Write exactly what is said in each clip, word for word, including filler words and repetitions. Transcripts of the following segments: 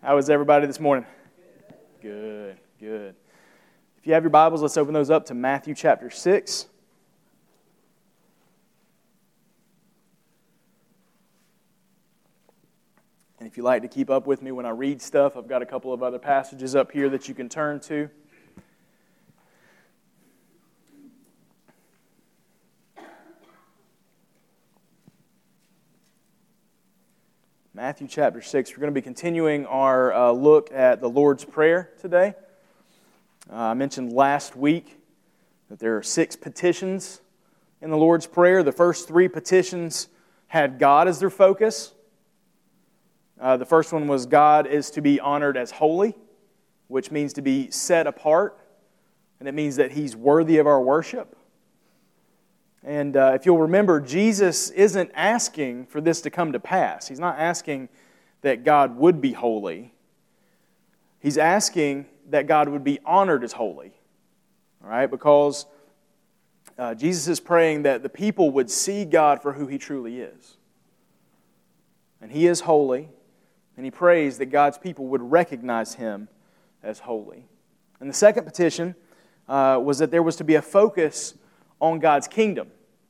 How is everybody this morning? Good, good. If you have your Bibles, let's open those up to Matthew chapter six. And if you like to keep up with me when I read stuff, I've got a couple of other passages up here that you can turn to. Matthew chapter six. We're going to be continuing our uh, look at the Lord's Prayer today. Uh, I mentioned last week that there are six petitions in the Lord's Prayer. The first three petitions had God as their focus. Uh, the first one was God is to be honored as holy, which means to be set apart, and it means that He's worthy of our worship. And uh, if you'll remember, Jesus isn't asking for this to come to pass. He's not asking that God would be holy. He's asking that God would be honored as holy. All right? Because uh, Jesus is praying that the people would see God for who He truly is. And He is holy. And He prays that God's people would recognize Him as holy. And the second petition uh, was that there was to be a focus on God's kingdom.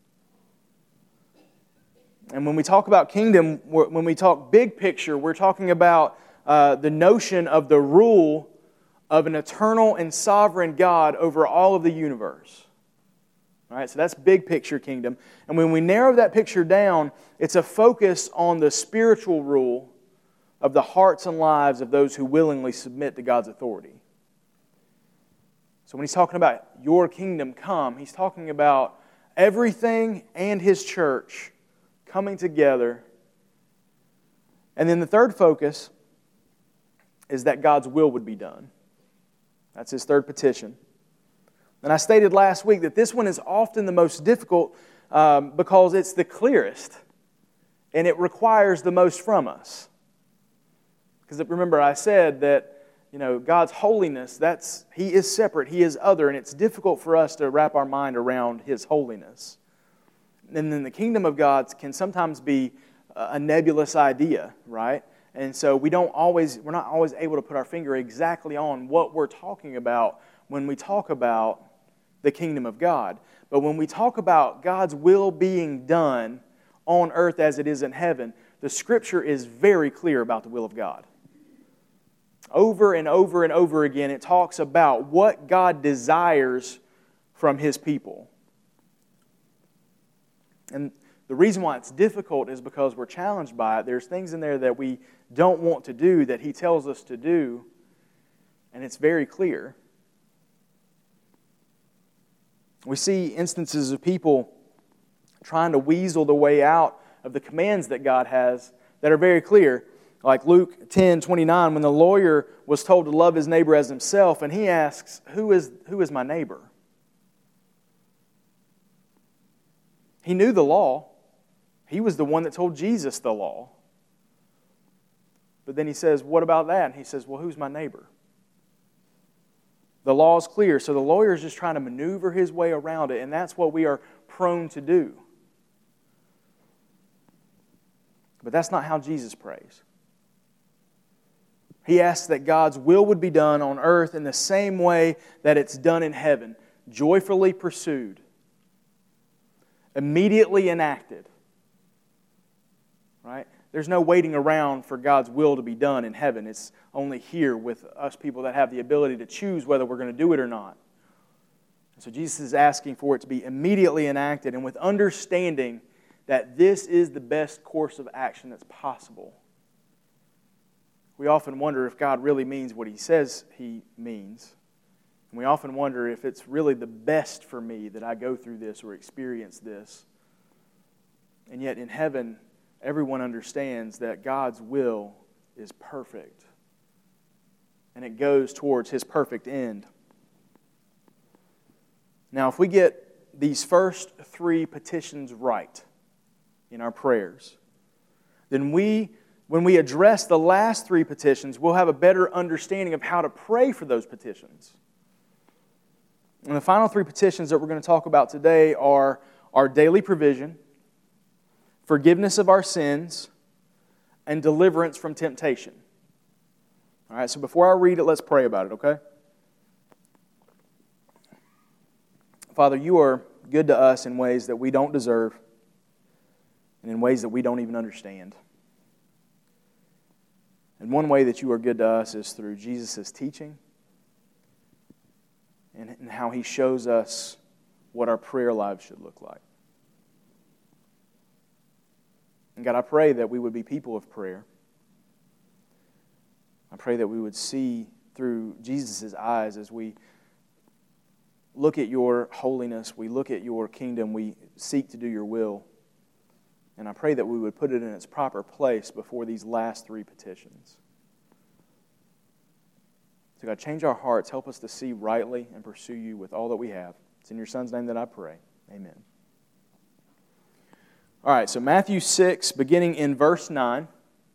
And when we talk about kingdom, when we talk big picture, we're talking about uh, the notion of the rule of an eternal and sovereign God over all of the universe. All right, so that's big picture kingdom. And when we narrow that picture down, it's a focus on the spiritual rule of the hearts and lives of those who willingly submit to God's authority. So when He's talking about your kingdom come, He's talking about everything and His church coming together. And then the third focus is that God's will would be done. That's His third petition. And I stated last week that this one is often the most difficult um, because it's the clearest and it requires the most from us. Because remember, I said that You know, God's holiness, that's He is separate, He is other, and it's difficult for us to wrap our mind around His holiness. And then the kingdom of God can sometimes be a nebulous idea, right? And so we don't always, we're not always able to put our finger exactly on what we're talking about when we talk about the kingdom of God. But when we talk about God's will being done on earth as it is in heaven, the Scripture is very clear about the will of God. Over and over and over again, it talks about what God desires from His people. And the reason why it's difficult is because we're challenged by it. There's things in there that we don't want to do that He tells us to do, and it's very clear. We see instances of people trying to weasel the way out of the commands that God has that are very clear. Like Luke ten twenty-nine, when the lawyer was told to love his neighbor as himself, and he asks, who is, who is my neighbor? He knew the law. He was the one that told Jesus the law. But then he says, what about that? And he says, well, who's my neighbor? The law is clear, so the lawyer is just trying to maneuver his way around it, and that's what we are prone to do. But that's not how Jesus prays. He asks that God's will would be done on earth in the same way that it's done in heaven, joyfully pursued, immediately enacted. Right? There's no waiting around for God's will to be done in heaven. It's only here with us people that have the ability to choose whether we're going to do it or not. So Jesus is asking for it to be immediately enacted and with understanding that this is the best course of action that's possible. We often wonder if God really means what He says He means. And we often wonder if it's really the best for me that I go through this or experience this. And yet in heaven, everyone understands that God's will is perfect. And it goes towards His perfect end. Now, if we get these first three petitions right in our prayers, then we When we address the last three petitions, we'll have a better understanding of how to pray for those petitions. And the final three petitions that we're going to talk about today are our daily provision, forgiveness of our sins, and deliverance from temptation. All right, so before I read it, let's pray about it, okay? Father, you are good to us in ways that we don't deserve and in ways that we don't even understand. And one way that you are good to us is through Jesus' teaching and how He shows us what our prayer lives should look like. And God, I pray that we would be people of prayer. I pray that we would see through Jesus' eyes as we look at your holiness, we look at your kingdom, we seek to do your will. And I pray that we would put it in its proper place before these last three petitions. So God, change our hearts. Help us to see rightly and pursue you with all that we have. It's in your Son's name that I pray. Amen. All right, so Matthew six, beginning in verse nine.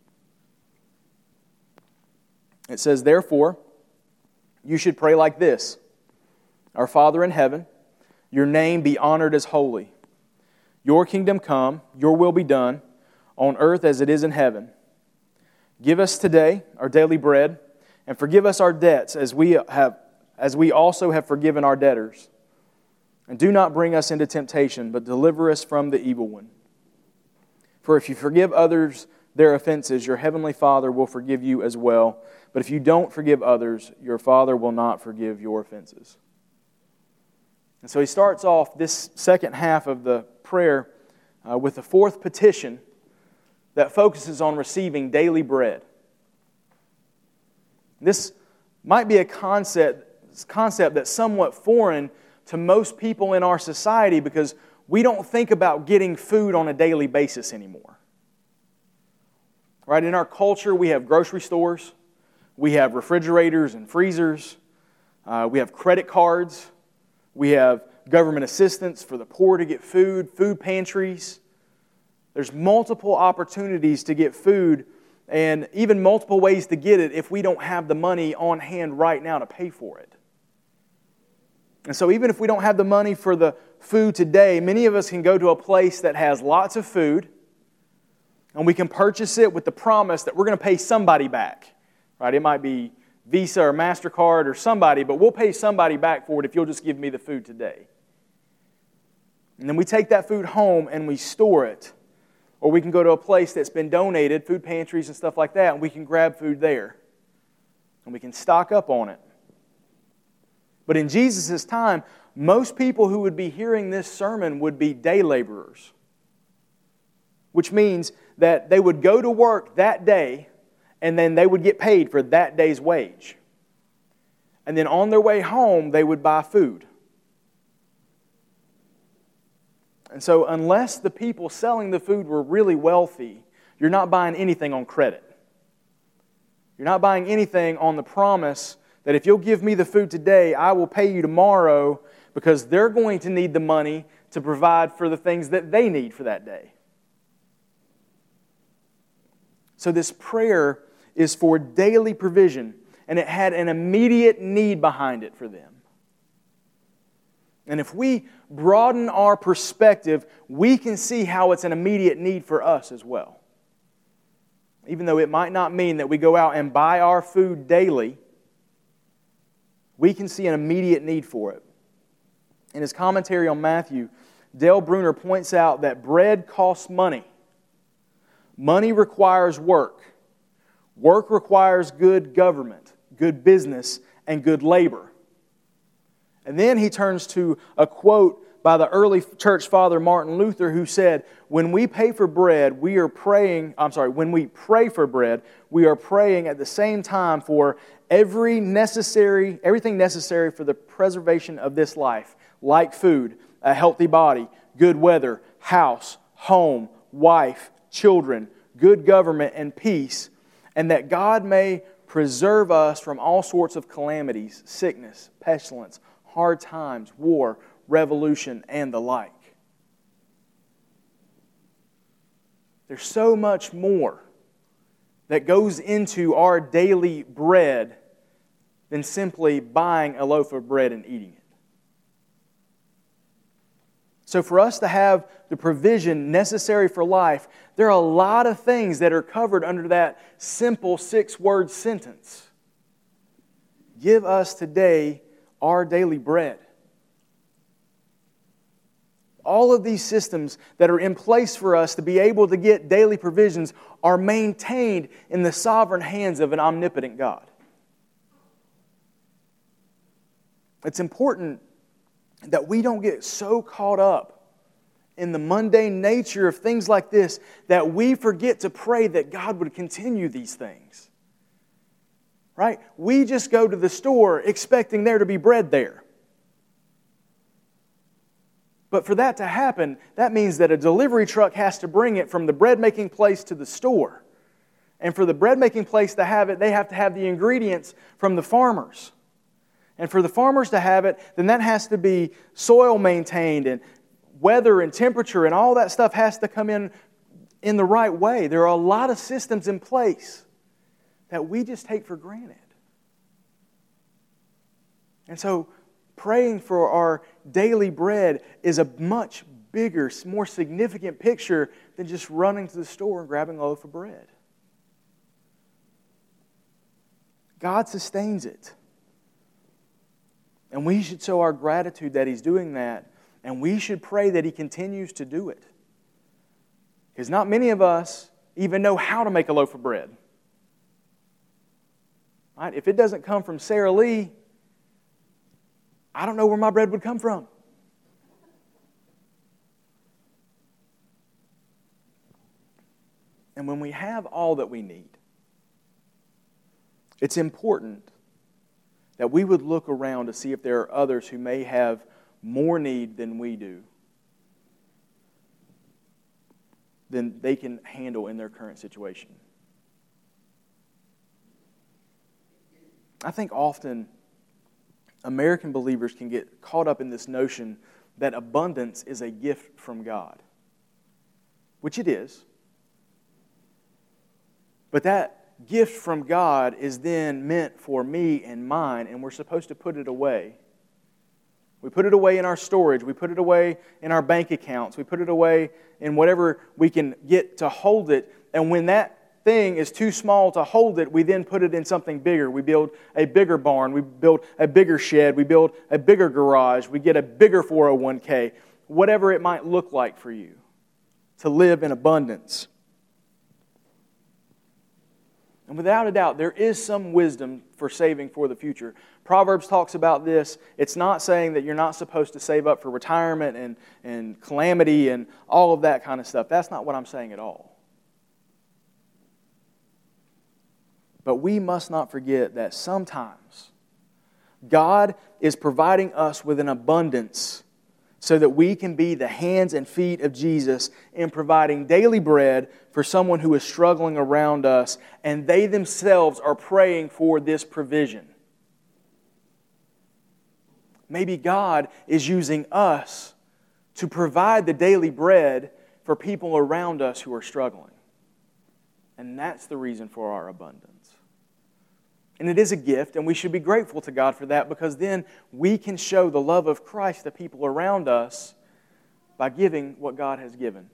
It says, "Therefore, you should pray like this. Our Father in heaven, your name be honored as holy. Your kingdom come, your will be done, on earth as it is in heaven. Give us today our daily bread, and forgive us our debts as we have, as we also have forgiven our debtors. And do not bring us into temptation, but deliver us from the evil one. For if you forgive others their offenses, your heavenly Father will forgive you as well. But if you don't forgive others, your Father will not forgive your offenses." And so he starts off this second half of the prayer uh, with the fourth petition that focuses on receiving daily bread. This might be a concept, concept that's somewhat foreign to most people in our society because we don't think about getting food on a daily basis anymore. Right? In our culture, we have grocery stores, we have refrigerators and freezers, uh, we have credit cards, we have government assistance for the poor to get food, food pantries. There's multiple opportunities to get food and even multiple ways to get it if we don't have the money on hand right now to pay for it. And so even if we don't have the money for the food today, many of us can go to a place that has lots of food and we can purchase it with the promise that we're going to pay somebody back. Right? It might be Visa or MasterCard or somebody, but we'll pay somebody back for it if you'll just give me the food today. And then we take that food home and we store it. Or we can go to a place that's been donated, food pantries and stuff like that, and we can grab food there. And we can stock up on it. But in Jesus' time, most people who would be hearing this sermon would be day laborers. Which means that they would go to work that day and then they would get paid for that day's wage. And then on their way home, they would buy food. And so unless the people selling the food were really wealthy, you're not buying anything on credit. You're not buying anything on the promise that if you'll give me the food today, I will pay you tomorrow because they're going to need the money to provide for the things that they need for that day. So this prayer is for daily provision, and it had an immediate need behind it for them. And if we broaden our perspective, we can see how it's an immediate need for us as well. Even though it might not mean that we go out and buy our food daily, we can see an immediate need for it. In his commentary on Matthew, Dale Bruner points out that bread costs money. Money requires work. Work requires good government, good business, and good labor. And then he turns to a quote by the early church father Martin Luther who said, when we pay for bread, we are praying, I'm sorry, when we pray for bread, we are praying at the same time for every necessary, everything necessary for the preservation of this life, like food, a healthy body, good weather, house, home, wife, children, good government, and peace, and that God may preserve us from all sorts of calamities, sickness, pestilence, hard times, war, revolution, and the like. There's so much more that goes into our daily bread than simply buying a loaf of bread and eating it. So for us to have the provision necessary for life, there are a lot of things that are covered under that simple six-word sentence. Give us today our daily bread. All of these systems that are in place for us to be able to get daily provisions are maintained in the sovereign hands of an omnipotent God. It's important that we don't get so caught up in the mundane nature of things like this that we forget to pray that God would continue these things. Right? We just go to the store expecting there to be bread there. But for that to happen, that means that a delivery truck has to bring it from the bread-making place to the store. And for the bread-making place to have it, they have to have the ingredients from the farmers. And for the farmers to have it, then that has to be soil maintained, and weather and temperature and all that stuff has to come in in the right way. There are a lot of systems in place that we just take for granted. And so praying for our daily bread is a much bigger, more significant picture than just running to the store and grabbing a loaf of bread. God sustains it. And we should show our gratitude that He's doing that, and we should pray that He continues to do it. Because not many of us even know how to make a loaf of bread. Right? If it doesn't come from Sara Lee, I don't know where my bread would come from. And when we have all that we need, it's important that we would look around to see if there are others who may have more need than we do, than they can handle in their current situation. I think often American believers can get caught up in this notion that abundance is a gift from God, which it is. But that gift from God is then meant for me and mine, and we're supposed to put it away. We put it away in our storage. We put it away in our bank accounts. We put it away in whatever we can get to hold it. And when that thing is too small to hold it, we then put it in something bigger. We build a bigger barn. We build a bigger shed. We build a bigger garage. We get a bigger four oh one k. Whatever it might look like for you to live in abundance. And without a doubt, there is some wisdom for saving for the future. Proverbs talks about this. It's not saying that you're not supposed to save up for retirement and, and calamity and all of that kind of stuff. That's not what I'm saying at all. But we must not forget that sometimes God is providing us with an abundance so that we can be the hands and feet of Jesus in providing daily bread for someone who is struggling around us, and they themselves are praying for this provision. Maybe God is using us to provide the daily bread for people around us who are struggling. And that's the reason for our abundance. And it is a gift, and we should be grateful to God for that, because then we can show the love of Christ to people around us by giving what God has given.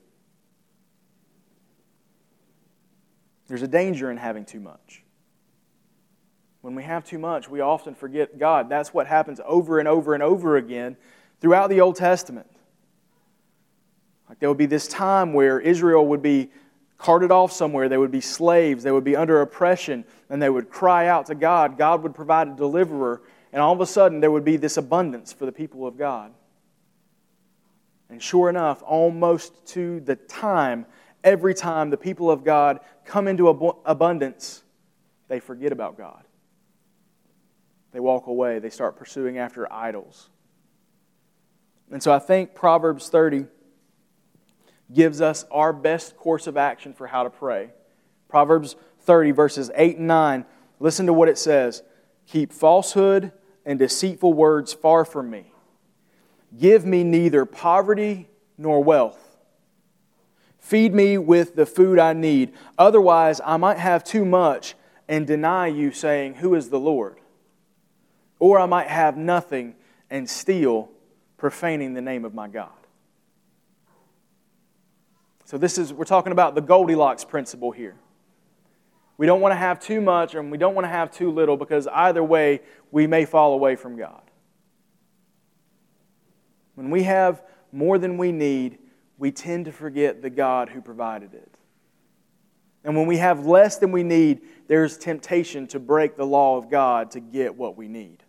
There's a danger in having too much. When we have too much, we often forget God. That's what happens over and over and over again throughout the Old Testament. Like there would be this time where Israel would be carted off somewhere. They would be slaves. They would be under oppression, and they would cry out to God. God would provide a deliverer, and all of a sudden there would be this abundance for the people of God. And sure enough, almost to the time, every time the people of God come into ab- abundance, they forget about God. They walk away. They start pursuing after idols. And so I think Proverbs thirty gives us our best course of action for how to pray. Proverbs thirty, verses eight and nine. Listen to what it says. Keep falsehood and deceitful words far from me. Give me neither poverty nor wealth. Feed me with the food I need. Otherwise, I might have too much and deny you, saying, Who is the Lord? Or I might have nothing and steal, profaning the name of my God. So this is, we're talking about the Goldilocks principle here. We don't want to have too much and we don't want to have too little, because either way, we may fall away from God. When we have more than we need, we tend to forget the God who provided it. And when we have less than we need, there's temptation to break the law of God to get what we need.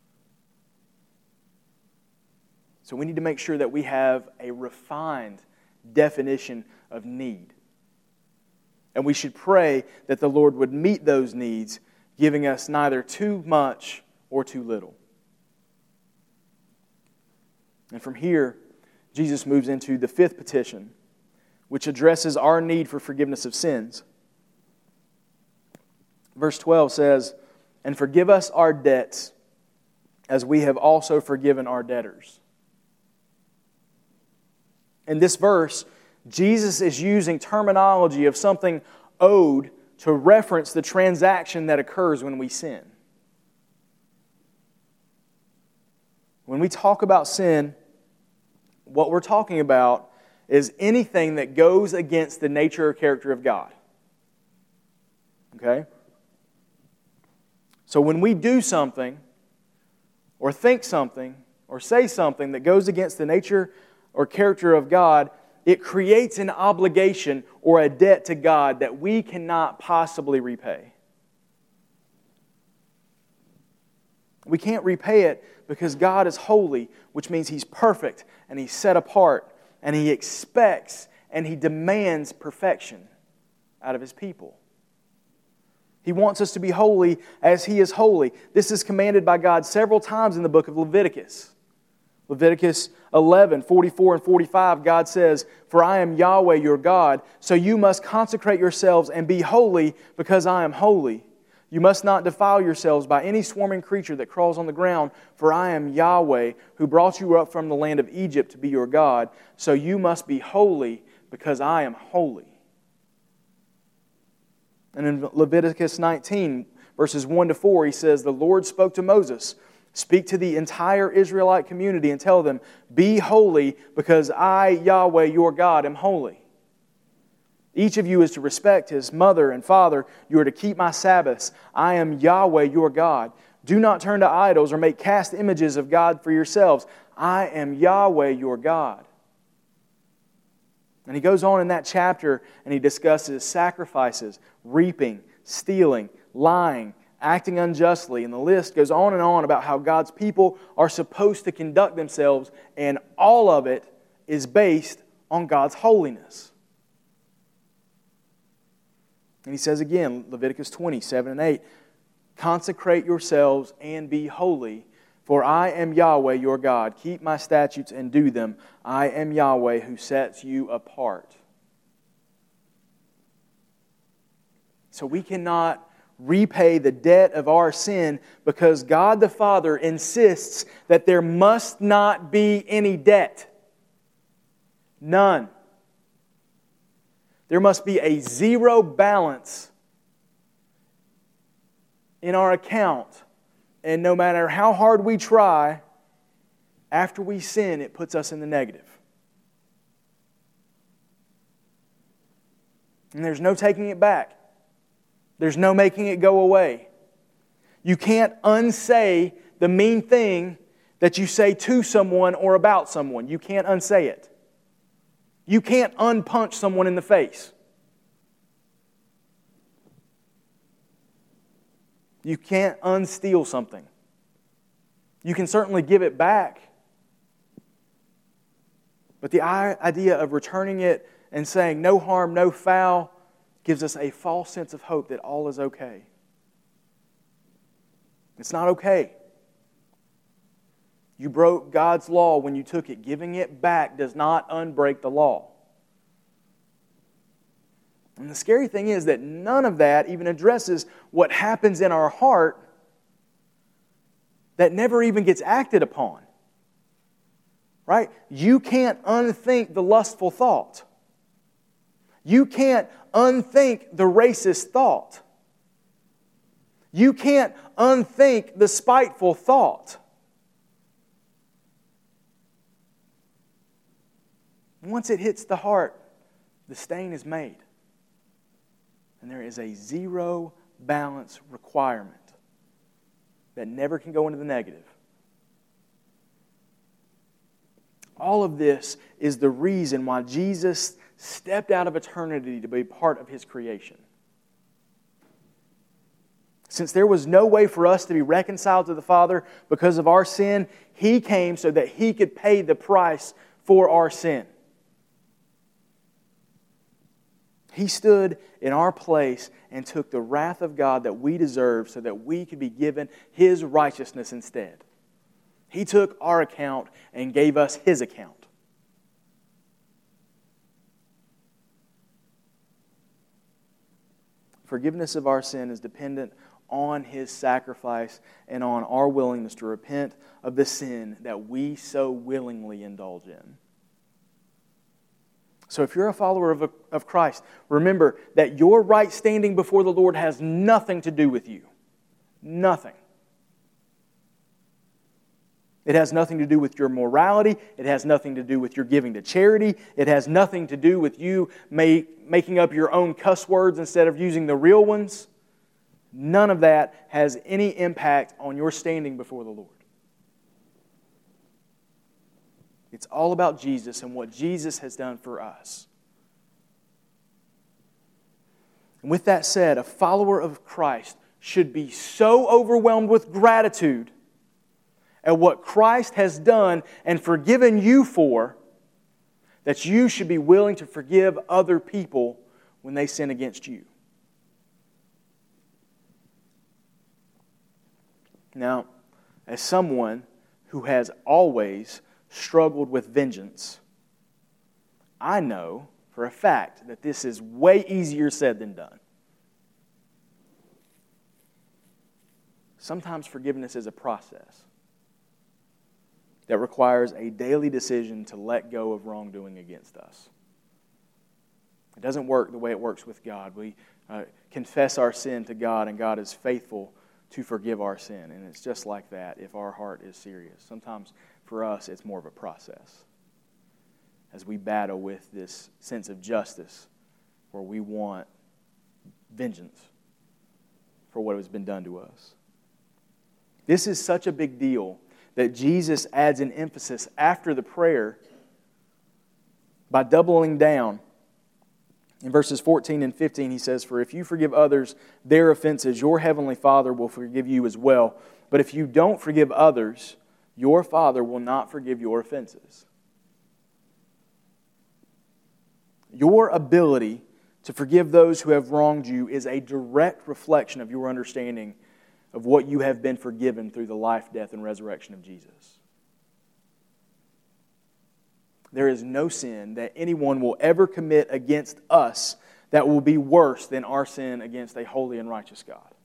So we need to make sure that we have a refined definition of need. And we should pray that the Lord would meet those needs, giving us neither too much or too little. And from here, Jesus moves into the fifth petition, which addresses our need for forgiveness of sins. Verse twelve says, "And forgive us our debts, as we have also forgiven our debtors." In this verse, Jesus is using terminology of something owed to reference the transaction that occurs when we sin. When we talk about sin, what we're talking about is anything that goes against the nature or character of God. Okay? So when we do something, or think something, or say something that goes against the nature or character of God, it creates an obligation or a debt to God that we cannot possibly repay. We can't repay it because God is holy, which means He's perfect and He's set apart, and He expects and He demands perfection out of His people. He wants us to be holy as He is holy. This is commanded by God several times in the book of Leviticus. Leviticus eleven, forty-four and forty-five, God says, "For I am Yahweh your God, so you must consecrate yourselves and be holy, because I am holy. You must not defile yourselves by any swarming creature that crawls on the ground, for I am Yahweh, who brought you up from the land of Egypt to be your God. So you must be holy, because I am holy." And in Leviticus nineteen, verses one to four, He says, "The Lord spoke to Moses, 'Speak to the entire Israelite community and tell them, be holy, because I, Yahweh, your God, am holy. Each of you is to respect his mother and father. You are to keep my Sabbaths. I am Yahweh, your God. Do not turn to idols or make cast images of God for yourselves. I am Yahweh, your God." And he goes on in that chapter and he discusses sacrifices, reaping, stealing, lying, acting unjustly, and the list goes on and on about how God's people are supposed to conduct themselves, and all of it is based on God's holiness. And he says again, Leviticus twenty, seven and eight, "Consecrate yourselves and be holy, for I am Yahweh your God. Keep my statutes and do them. I am Yahweh who sets you apart." So we cannot repay the debt of our sin because God the Father insists that there must not be any debt. None. There must be a zero balance in our account. And no matter how hard we try, after we sin, it puts us in the negative. And there's no taking it back. There's no making it go away. You can't unsay the mean thing that you say to someone or about someone. You can't unsay it. You can't unpunch someone in the face. You can't unsteal something. You can certainly give it back. But the idea of returning it and saying no harm, no foul gives us a false sense of hope that all is okay. It's not okay. You broke God's law when you took it. Giving it back does not unbreak the law. And the scary thing is that none of that even addresses what happens in our heart that never even gets acted upon. Right? You can't unthink the lustful thought. You can't unthink the racist thought. You can't unthink the spiteful thought. Once it hits the heart, the stain is made. And there is a zero balance requirement that never can go into the negative. All of this is the reason why Jesus stepped out of eternity to be part of His creation. Since there was no way for us to be reconciled to the Father because of our sin, He came so that He could pay the price for our sin. He stood in our place and took the wrath of God that we deserve so that we could be given His righteousness instead. He took our account and gave us His account. Forgiveness of our sin is dependent on His sacrifice and on our willingness to repent of the sin that we so willingly indulge in. So if you're a follower of, of Christ, remember that your right standing before the Lord has nothing to do with you. Nothing. It has nothing to do with your morality. It has nothing to do with your giving to charity. It has nothing to do with you make, making up your own cuss words instead of using the real ones. None of that has any impact on your standing before the Lord. It's all about Jesus and what Jesus has done for us. And with that said, a follower of Christ should be so overwhelmed with gratitude at what Christ has done and forgiven you for, that you should be willing to forgive other people when they sin against you. Now, as someone who has always struggled with vengeance, I know for a fact that this is way easier said than done. Sometimes forgiveness is a process that requires a daily decision to let go of wrongdoing against us. It doesn't work the way it works with God. We uh, confess our sin to God, and God is faithful to forgive our sin. And it's just like that if our heart is serious. Sometimes for us, it's more of a process as we battle with this sense of justice where we want vengeance for what has been done to us. This is such a big deal that Jesus adds an emphasis after the prayer by doubling down. In verses fourteen and fifteen, he says, "For if you forgive others their offenses, your heavenly Father will forgive you as well. But if you don't forgive others, your Father will not forgive your offenses." Your ability to forgive those who have wronged you is a direct reflection of your understanding of what you have been forgiven through the life, death, and resurrection of Jesus. There is no sin that anyone will ever commit against us that will be worse than our sin against a holy and righteous God.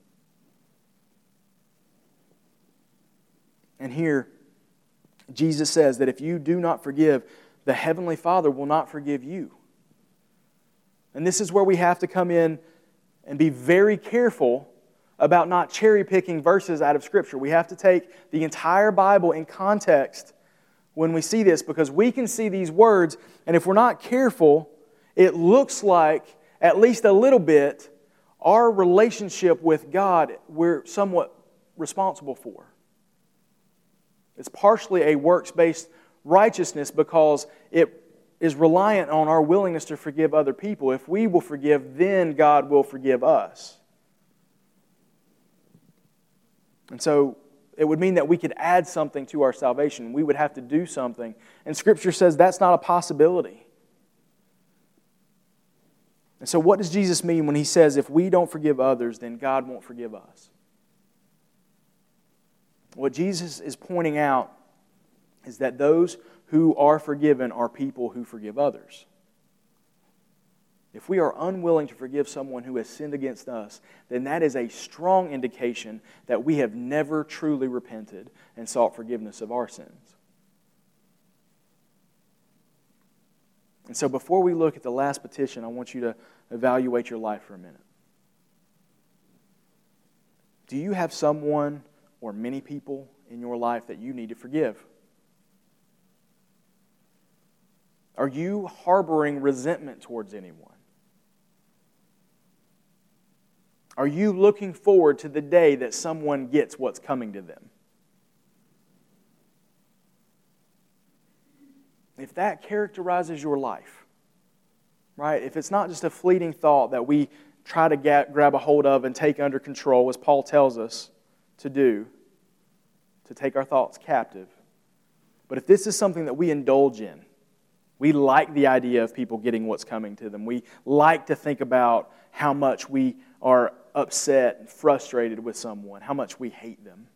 And here, Jesus says that if you do not forgive, the Heavenly Father will not forgive you. And this is where we have to come in and be very careful about not cherry-picking verses out of Scripture. We have to take the entire Bible in context when we see this, because we can see these words, and if we're not careful, it looks like, at least a little bit, our relationship with God we're somewhat responsible for. It's partially a works-based righteousness because it is reliant on our willingness to forgive other people. If we will forgive, then God will forgive us. And so it would mean that we could add something to our salvation. We would have to do something. And Scripture says that's not a possibility. And so what does Jesus mean when He says if we don't forgive others, then God won't forgive us? What Jesus is pointing out is that those who are forgiven are people who forgive others. If we are unwilling to forgive someone who has sinned against us, then that is a strong indication that we have never truly repented and sought forgiveness of our sins. And so before we look at the last petition, I want you to evaluate your life for a minute. Do you have someone or many people in your life that you need to forgive? Are you harboring resentment towards anyone? Are you looking forward to the day that someone gets what's coming to them? If that characterizes your life, right? If it's not just a fleeting thought that we try to get, grab a hold of and take under control, as Paul tells us to do, to take our thoughts captive. But if this is something that we indulge in, we like the idea of people getting what's coming to them. We like to think about how much we are upset and frustrated with someone, how much we hate them.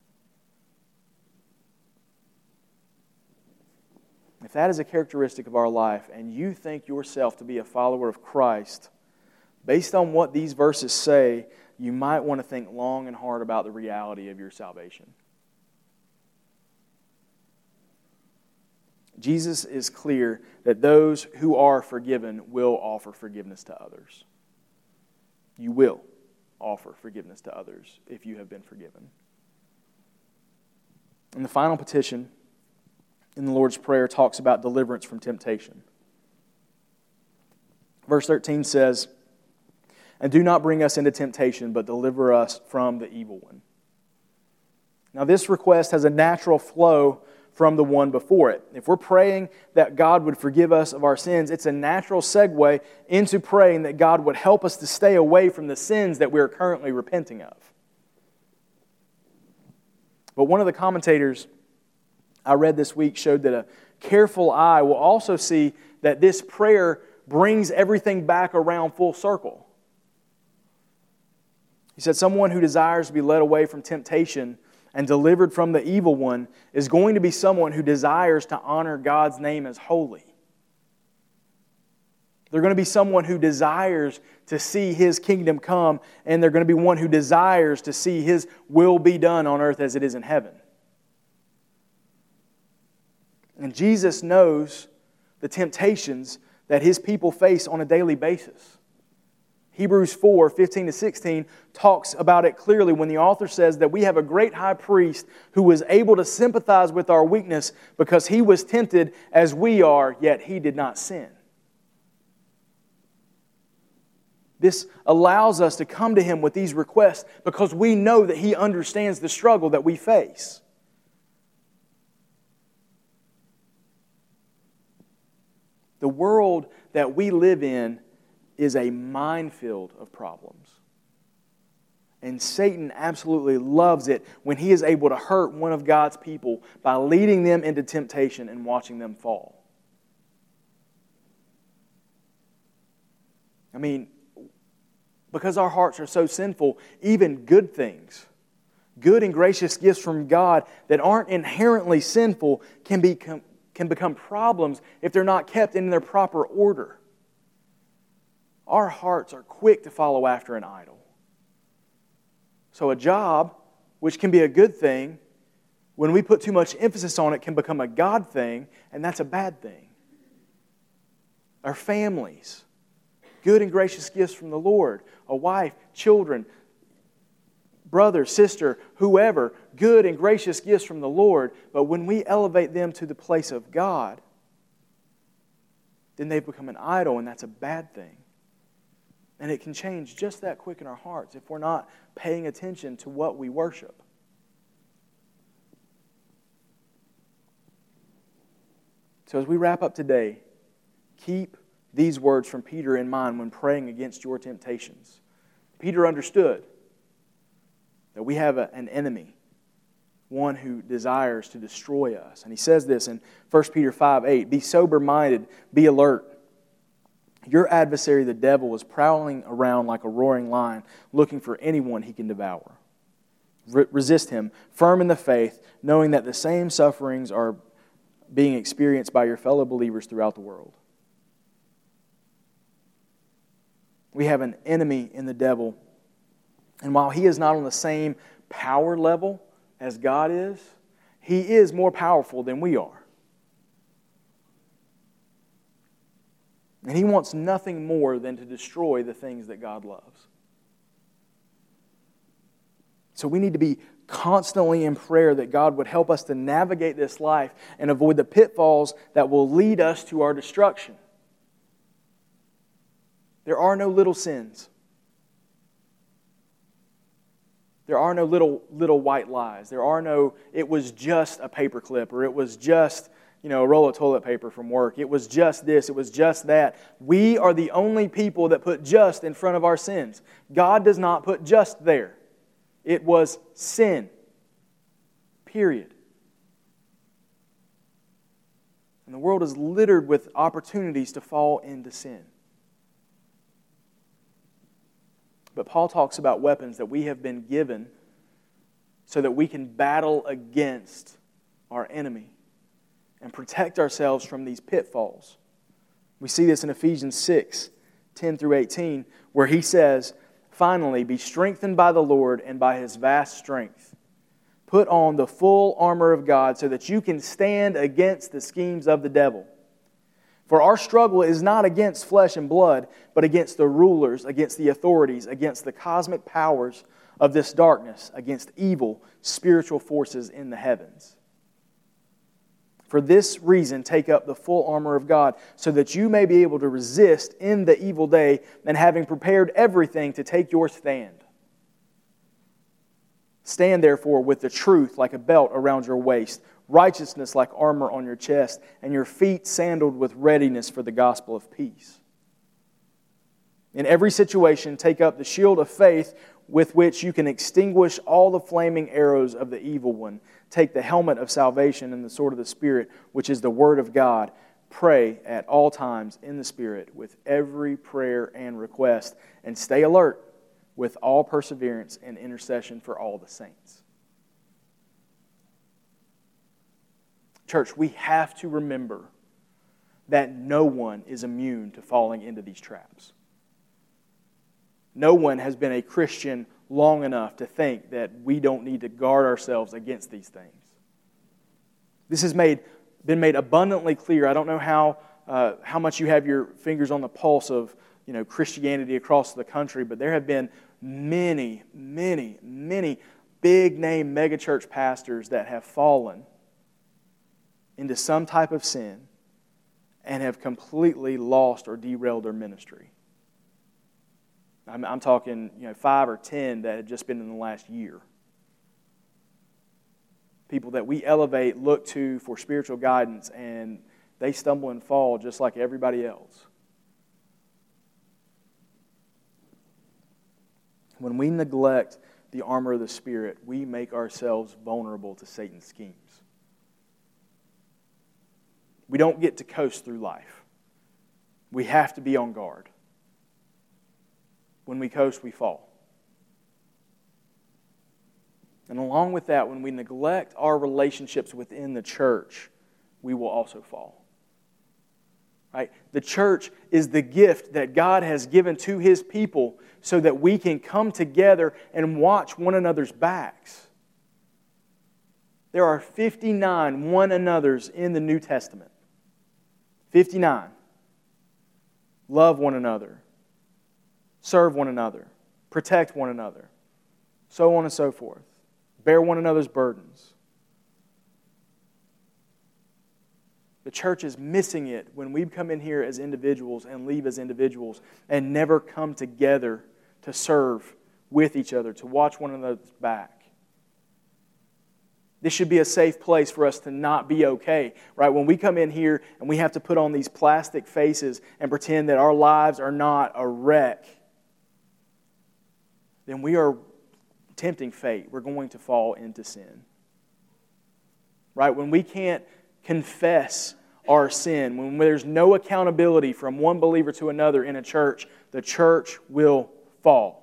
If that is a characteristic of our life and you think yourself to be a follower of Christ, based on what these verses say, you might want to think long and hard about the reality of your salvation. Jesus is clear that those who are forgiven will offer forgiveness to others. You will offer forgiveness to others if you have been forgiven. And the final petition in the Lord's Prayer talks about deliverance from temptation. Verse thirteen says, "And do not bring us into temptation, but deliver us from the evil one." Now this request has a natural flow from the one before it. If we're praying that God would forgive us of our sins, it's a natural segue into praying that God would help us to stay away from the sins that we're currently repenting of. But one of the commentators I read this week showed that a careful eye will also see that this prayer brings everything back around full circle. He said, someone who desires to be led away from temptation and delivered from the evil one is going to be someone who desires to honor God's name as holy. They're going to be someone who desires to see His kingdom come, and they're going to be one who desires to see His will be done on earth as it is in heaven. And Jesus knows the temptations that His people face on a daily basis. Hebrews four, fifteen to sixteen talks about it clearly when the author says that we have a great high priest who was able to sympathize with our weakness because He was tempted as we are, yet He did not sin. This allows us to come to Him with these requests because we know that He understands the struggle that we face. The world that we live in is a minefield of problems. And Satan absolutely loves it when he is able to hurt one of God's people by leading them into temptation and watching them fall. I mean, because our hearts are so sinful, even good things, good and gracious gifts from God that aren't inherently sinful can become, can become problems if they're not kept in their proper order. Our hearts are quick to follow after an idol. So a job, which can be a good thing, when we put too much emphasis on it, can become a God thing, and that's a bad thing. Our families, good and gracious gifts from the Lord, a wife, children, brother, sister, whoever, good and gracious gifts from the Lord, but when we elevate them to the place of God, then they've become an idol, and that's a bad thing. And it can change just that quick in our hearts if we're not paying attention to what we worship. So as we wrap up today, keep these words from Peter in mind when praying against your temptations. Peter understood that we have a, an enemy, one who desires to destroy us. And he says this in First Peter five eight, "Be sober-minded, be alert. Your adversary, the devil, is prowling around like a roaring lion, looking for anyone he can devour. Re- resist him, firm in the faith, knowing that the same sufferings are being experienced by your fellow believers throughout the world." We have an enemy in the devil, and while he is not on the same power level as God is, he is more powerful than we are. And he wants nothing more than to destroy the things that God loves. So we need to be constantly in prayer that God would help us to navigate this life and avoid the pitfalls that will lead us to our destruction. There are no little sins. There are no little little white lies. There are no, it was just a paperclip, or it was just, you know, a roll of toilet paper from work. It was just this, it was just that. We are the only people that put just in front of our sins. God does not put just there. It was sin. Period. And the world is littered with opportunities to fall into sin. But Paul talks about weapons that we have been given so that we can battle against our enemy and protect ourselves from these pitfalls. We see this in Ephesians six, ten through eighteen, where he says, "Finally, be strengthened by the Lord and by His vast strength. Put on the full armor of God so that you can stand against the schemes of the devil. For our struggle is not against flesh and blood, but against the rulers, against the authorities, against the cosmic powers of this darkness, against evil spiritual forces in the heavens. For this reason, take up the full armor of God, so that you may be able to resist in the evil day, and having prepared everything, to take your stand. Stand therefore with the truth like a belt around your waist, righteousness like armor on your chest, and your feet sandaled with readiness for the gospel of peace. In every situation, take up the shield of faith with which you can extinguish all the flaming arrows of the evil one. Take the helmet of salvation and the sword of the Spirit, which is the Word of God. Pray at all times in the Spirit with every prayer and request, and stay alert with all perseverance and intercession for all the saints." Church, we have to remember that no one is immune to falling into these traps. No one has been a Christian long enough to think that we don't need to guard ourselves against these things. This has made, been made abundantly clear. I don't know how uh, how much you have your fingers on the pulse of you know Christianity across the country, but there have been many, many, many big-name megachurch pastors that have fallen into some type of sin and have completely lost or derailed their ministry. I'm, I'm talking, you know, five or ten that had just been in the last year. People that we elevate, look to for spiritual guidance, and they stumble and fall just like everybody else. When we neglect the armor of the Spirit, we make ourselves vulnerable to Satan's schemes. We don't get to coast through life. We have to be on guard. When we coast, we fall. And along with that, when we neglect our relationships within the church, we will also fall. Right? The church is the gift that God has given to His people so that we can come together and watch one another's backs. There are fifty-nine one another's in the New Testament. fifty-nine. Love one another. Serve one another. Protect one another. So on and so forth. Bear one another's burdens. The church is missing it when we come in here as individuals and leave as individuals and never come together to serve with each other, to watch one another's back. This should be a safe place for us to not be okay, right? When we come in here and we have to put on these plastic faces and pretend that our lives are not a wreck, then we are tempting fate. We're going to fall into sin. Right? When we can't confess our sin, when there's no accountability from one believer to another in a church, the church will fall.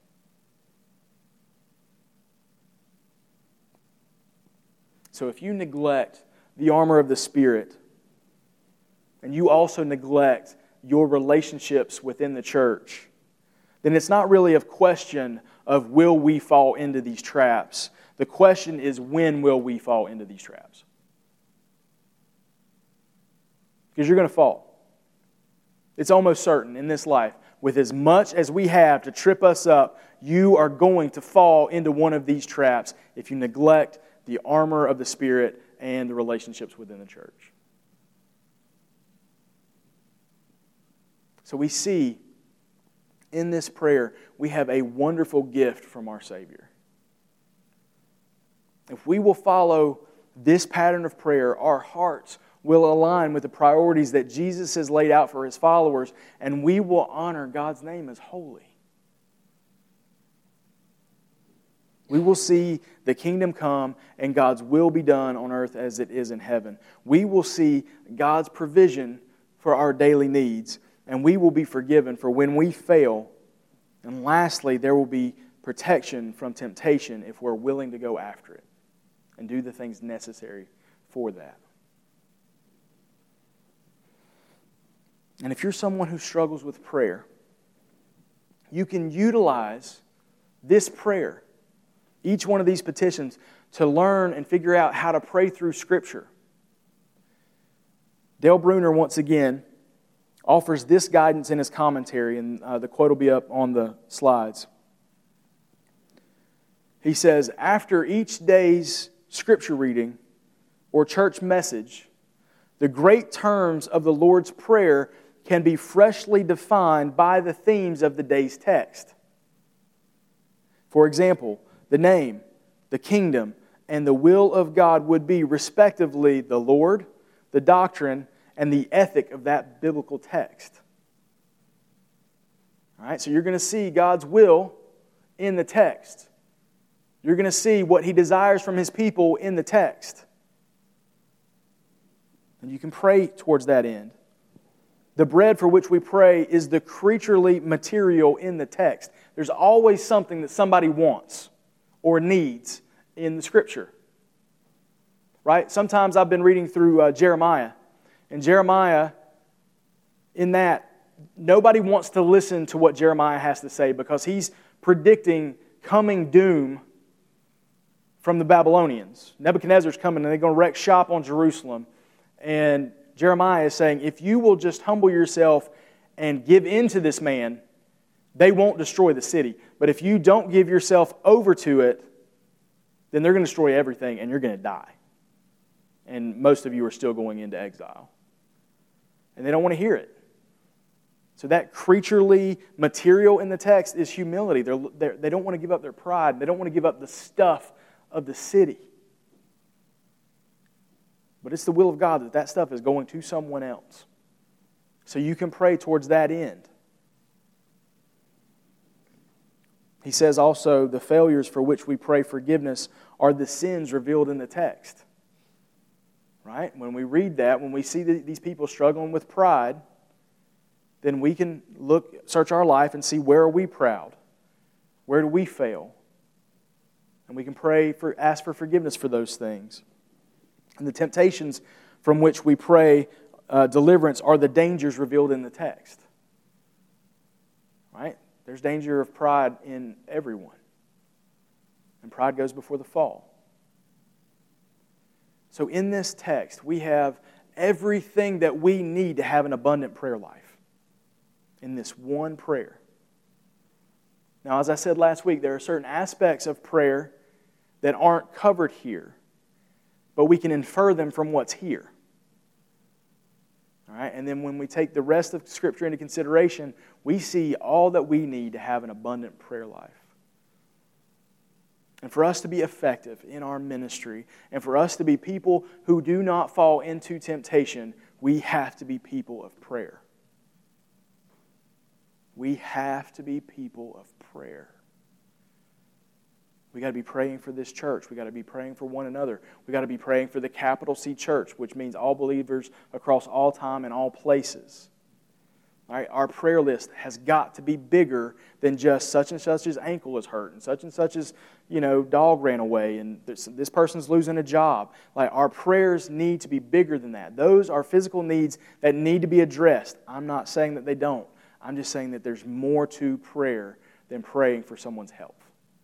So if you neglect the armor of the Spirit, and you also neglect your relationships within the church, then it's not really a question of will we fall into these traps. The question is, when will we fall into these traps? Because you're going to fall. It's almost certain in this life. With as much as we have to trip us up, you are going to fall into one of these traps if you neglect the armor of the Spirit and the relationships within the church. So we see in this prayer, we have a wonderful gift from our Savior. If we will follow this pattern of prayer, our hearts will align with the priorities that Jesus has laid out for His followers, and we will honor God's name as holy. We will see the kingdom come and God's will be done on earth as it is in heaven. We will see God's provision for our daily needs, and we will be forgiven for when we fail. And lastly, there will be protection from temptation if we're willing to go after it and do the things necessary for that. And if you're someone who struggles with prayer, you can utilize this prayer, each one of these petitions, to learn and figure out how to pray through Scripture. Dale Bruner, once again, offers this guidance in his commentary, and uh, the quote will be up on the slides. He says, after each day's Scripture reading or church message, the great terms of the Lord's Prayer can be freshly defined by the themes of the day's text. For example, the name, the kingdom, and the will of God would be respectively the Lord, the doctrine, and the ethic of that biblical text. All right, so you're going to see God's will in the text. You're going to see what He desires from His people in the text. And you can pray towards that end. The bread for which we pray is the creaturely material in the text. There's always something that somebody wants or needs in the Scripture. Right? Sometimes I've been reading through uh, Jeremiah. And Jeremiah, in that, nobody wants to listen to what Jeremiah has to say because he's predicting coming doom from the Babylonians. Nebuchadnezzar's coming and they're going to wreck shop on Jerusalem. And Jeremiah is saying, if you will just humble yourself and give in to this man, they won't destroy the city. But if you don't give yourself over to it, then they're going to destroy everything and you're going to die. And most of you are still going into exile. And they don't want to hear it. So that creaturely material in the text is humility. They're, they're, they don't want to give up their pride. They don't want to give up the stuff of the city. But it's the will of God that that stuff is going to someone else. So you can pray towards that end. He says also, the failures for which we pray forgiveness are the sins revealed in the text. Right? When we read that, when we see these people struggling with pride, then we can look, search our life and see, where are we proud? Where do we fail? And we can pray for, ask for forgiveness for those things. And the temptations from which we pray uh, deliverance are the dangers revealed in the text. Right? There's danger of pride in everyone. And pride goes before the fall. So in this text, we have everything that we need to have an abundant prayer life in this one prayer. Now, as I said last week, there are certain aspects of prayer that aren't covered here, but we can infer them from what's here. All right? And then when we take the rest of Scripture into consideration, we see all that we need to have an abundant prayer life. And for us to be effective in our ministry, and for us to be people who do not fall into temptation, we have to be people of prayer. We have to be people of prayer. We got to be praying for this church. We got to be praying for one another. We got to be praying for the capital C church, which means all believers across all time and all places. All right, our prayer list has got to be bigger than just such and such's ankle is hurt and such and such's, you know, dog ran away and this, this person's losing a job. Like, our prayers need to be bigger than that. Those are physical needs that need to be addressed. I'm not saying that they don't. I'm just saying that there's more to prayer than praying for someone's health.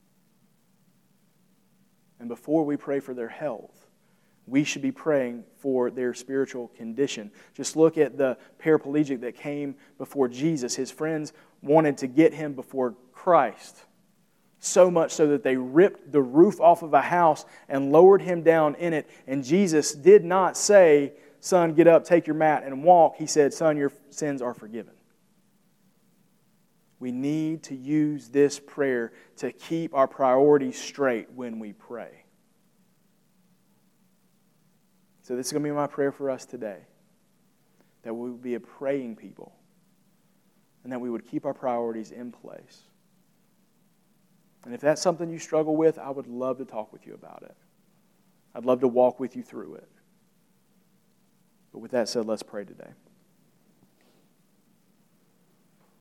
And before we pray for their health, we should be praying for their spiritual condition. Just look at the paraplegic that came before Jesus. His friends wanted to get him before Christ, so much so that they ripped the roof off of a house and lowered him down in it. And Jesus did not say, "Son, get up, take your mat, and walk." He said, "Son, your sins are forgiven." We need to use this prayer to keep our priorities straight when we pray. So this is going to be my prayer for us today, that we would be a praying people and that we would keep our priorities in place. And if that's something you struggle with, I would love to talk with you about it. I'd love to walk with you through it. But with that said, let's pray today.